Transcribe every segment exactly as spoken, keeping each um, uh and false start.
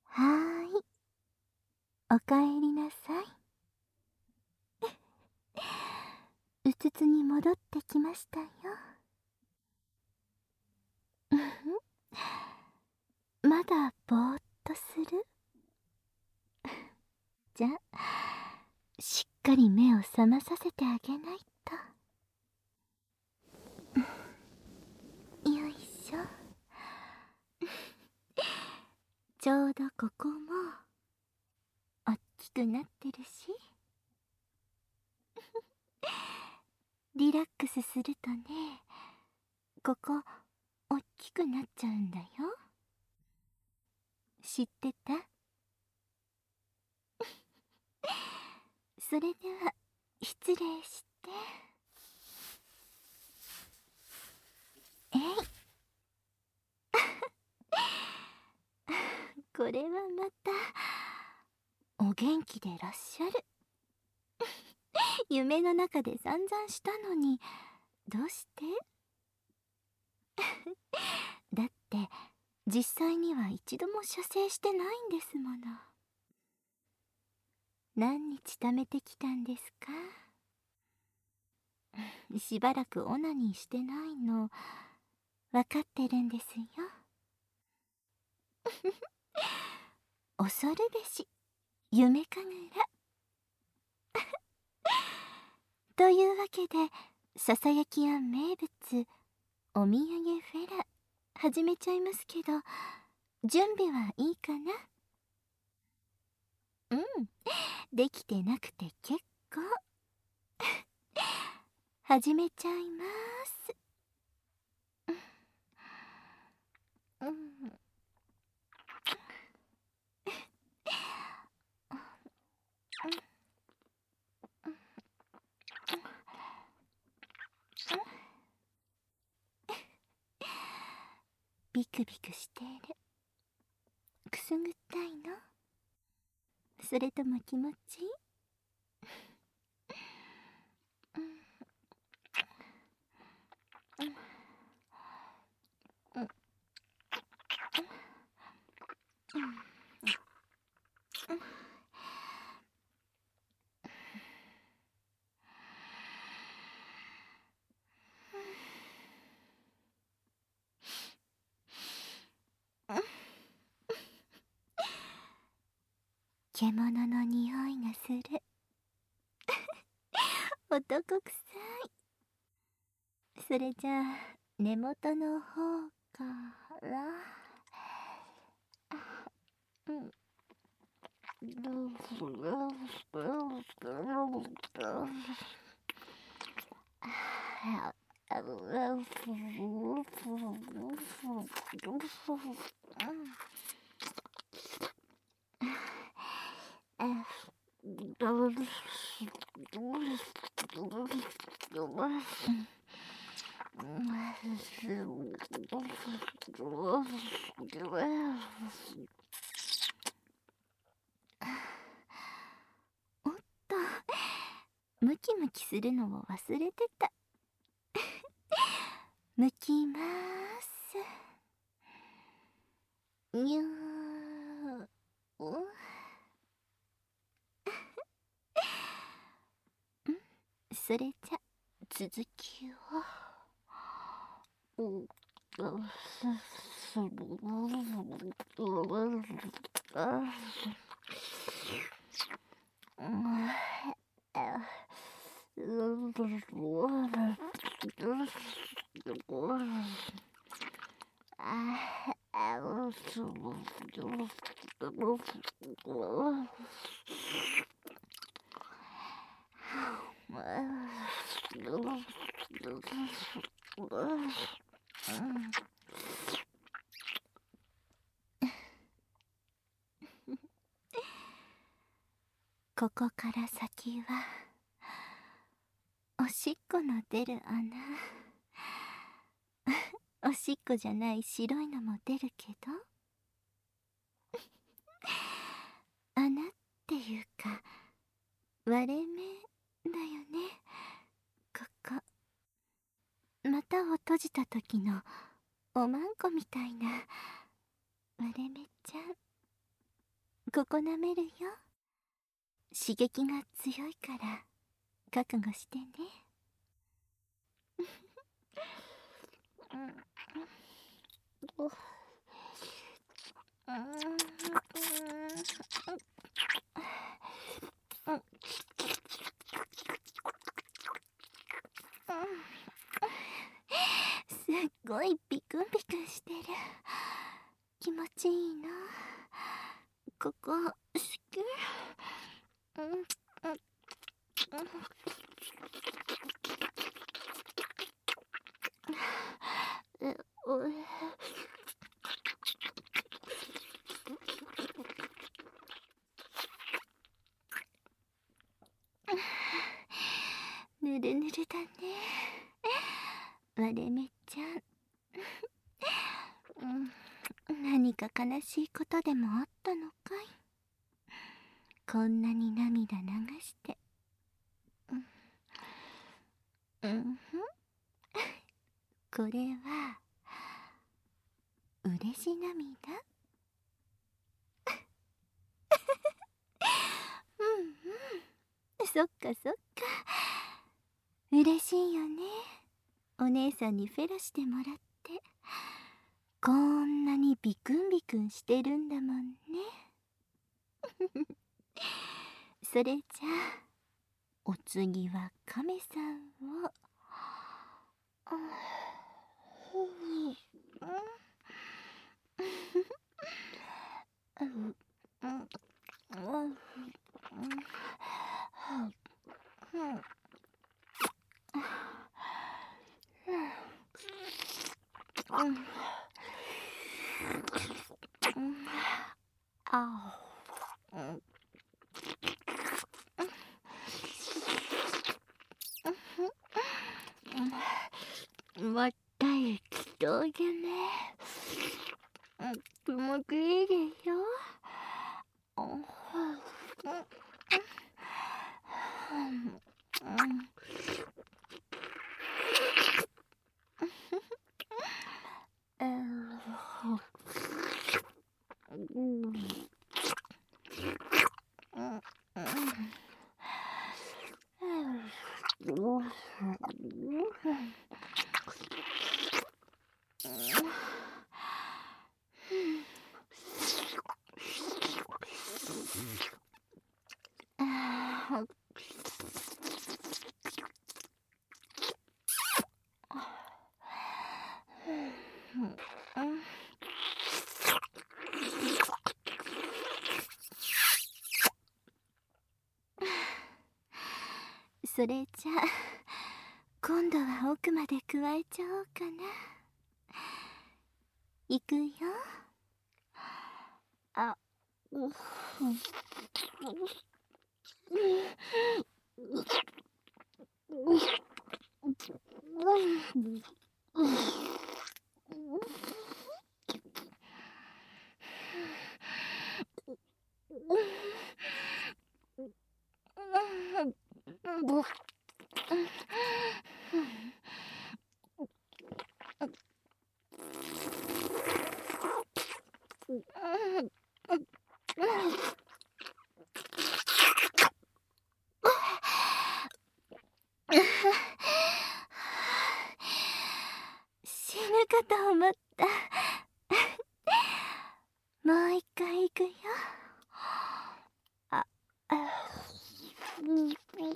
はーい、おかえりなさい。うつつに戻ってきましたよ。うふん、まだぼーっとする？じゃ、しっかり目を覚まさせてあげないと。よいしょ。ちょうどここもおっきくなってるし、リラックスするとね、ここおっきくなっちゃうんだよ。知ってた？それでは失礼して。えい。これはまたお元気でいらっしゃる。夢の中で散々したのに、どうして？だって実際には一度も射精してないんですもの。何日貯めてきたんですか？しばらくオナニーしてないの分かってるんですよ。恐るべし夢かぐら。というわけで、ささやき庵名物お土産フェラ始めちゃいますけど、準備はいいかな？うん、できてなくて結構。始めちゃいます。うん、ビクビクしてる。くすぐったいの？それとも気持ちいい？うんうんうんうん。獣の匂いがする。男臭い。それじゃあ根元の方から。うん。おっと、ムキムキするのを忘れてた。むきまーす。にゅー。それじゃ続きを。ここから先はおしっこの出る穴。おしっこじゃない白いのも出るけど、穴っていうか割れ目だよね、ここ。股を閉じた時のおまんこみたいな割れ目ちゃん。 ここ舐めるよ。刺激が強いから覚悟してね。すっごいビクンビクンしてる。気持ちいいな。ここ好き。うんうんうんううぬるぬるだね、割れ目ちゃん。うん、何か悲しいことでもあったのかい。こんなに涙流して。うんうんこれは嬉し涙。うんうん、そっかそっか、嬉しいよね。お姉さんにフェラしてもらってこんなにビクンビクンしてるんだもんね。それじゃあお次はカメさんを。また行きそうじゃね。気持ちいいでしょ。それじゃあ今度は奥まで加えちゃおうかな。いくよ。あ、うっ死ぬかと思った。もう一回いくよ。あ、あ、うん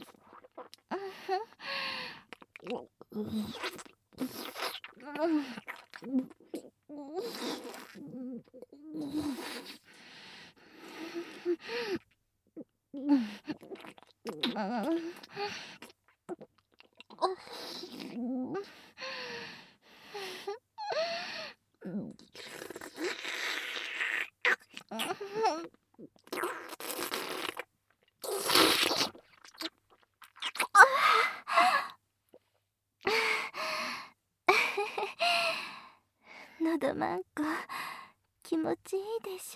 のどまんこ気持ちいいでし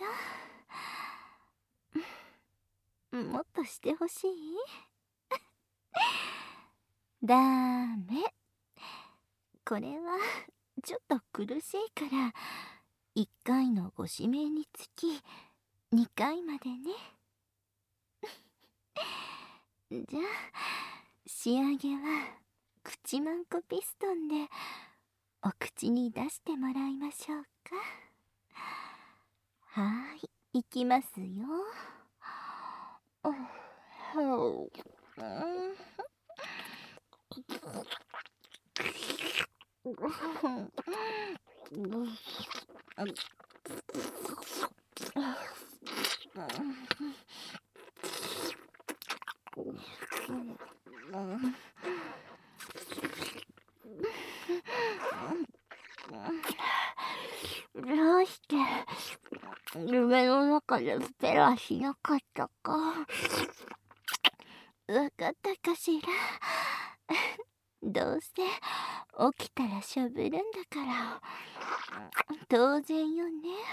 ょ。もっとしてほしい。ダメ、これはちょっと苦しいからいっかいのご指名につきにかいまでね。じゃあ仕上げは口マンコピストンでお口に出してもらいましょうか。はーい、いきますよ。どうして夢の中でスペラしなかったかわかったかしら。どうせ起きたらしゃべるんだから当然よね。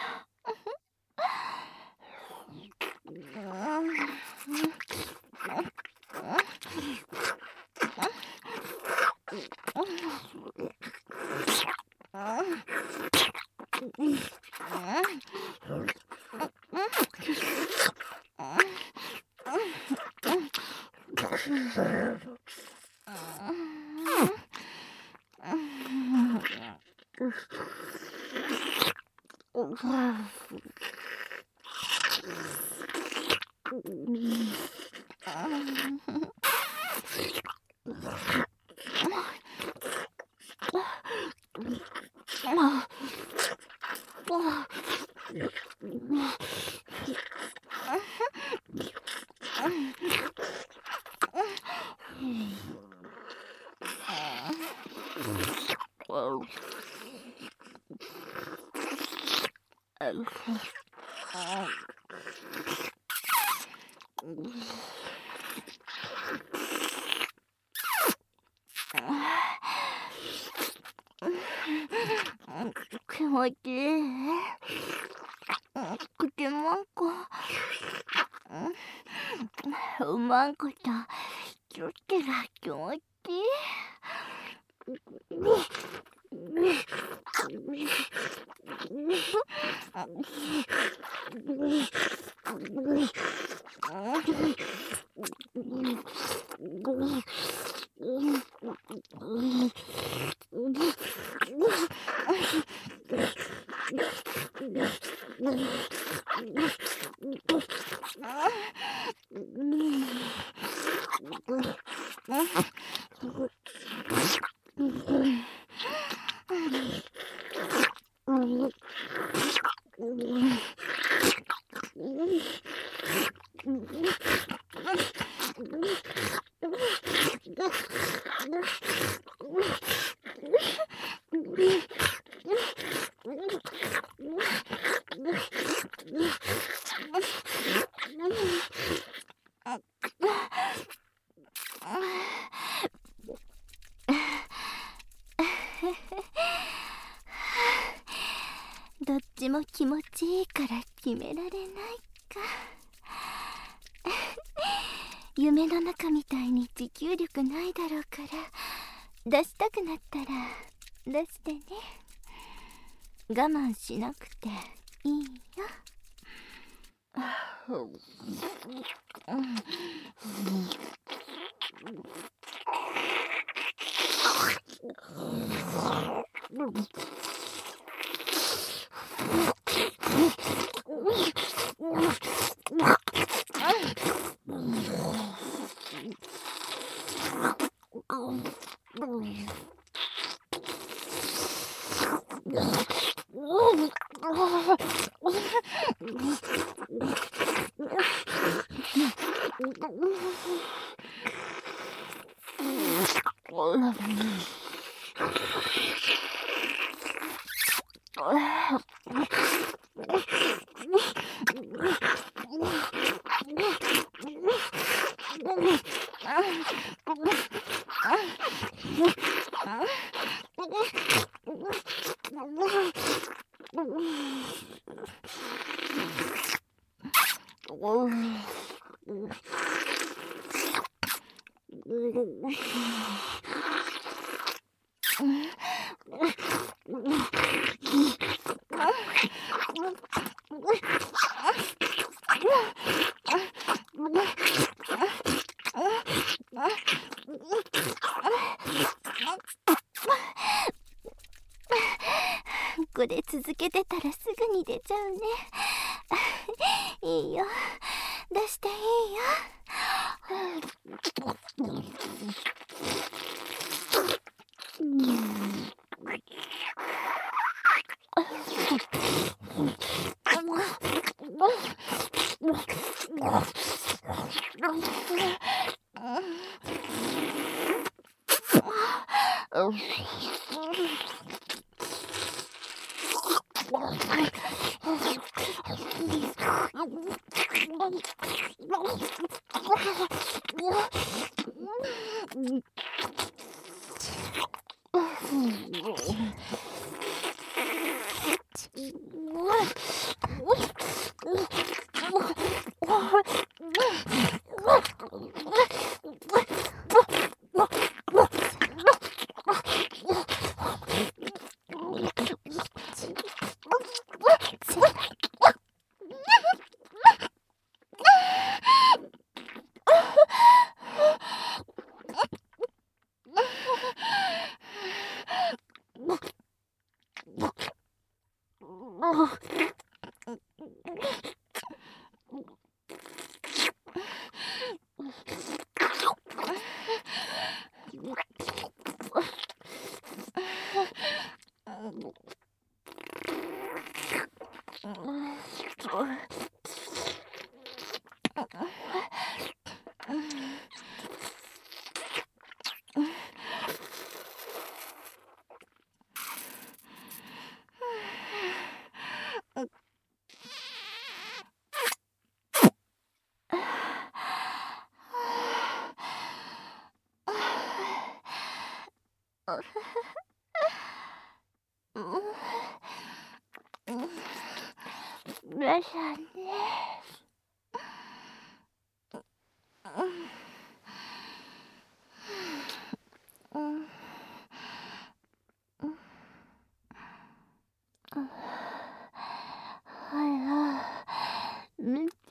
気持ちいい。口マンコうまんことキュッてが気持ちいい。どっちも気持ちいいから決められないか。夢の中みたいに持久力ないだろうから出したくなったら出してね。我慢しなくていいよ。 れたらすぐに出ちゃうね。いいよ、出していいよ。ラシャね。見て。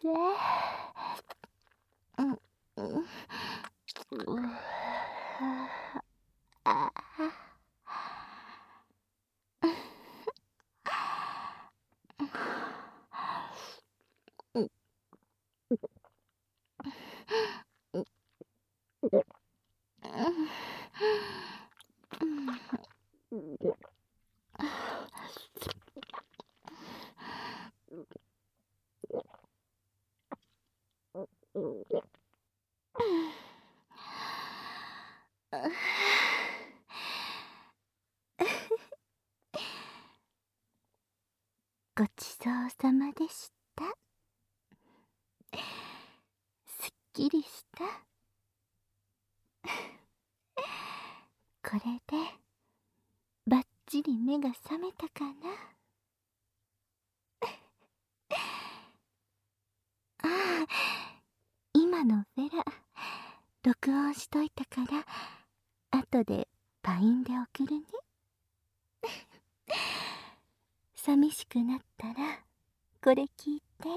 ごちそうさまでした。すっきりした。これでバッチリ目が覚めたかな。ああ、今のフェラ録音しといたから後でパインで送るね。寂しくなったらこれ聞いて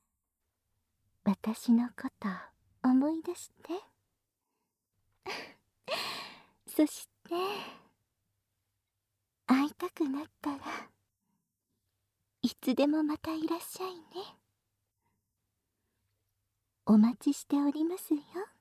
私のこと思い出して。そして会いたくなったらいつでもまたいらっしゃいね。お待ちしておりますよ。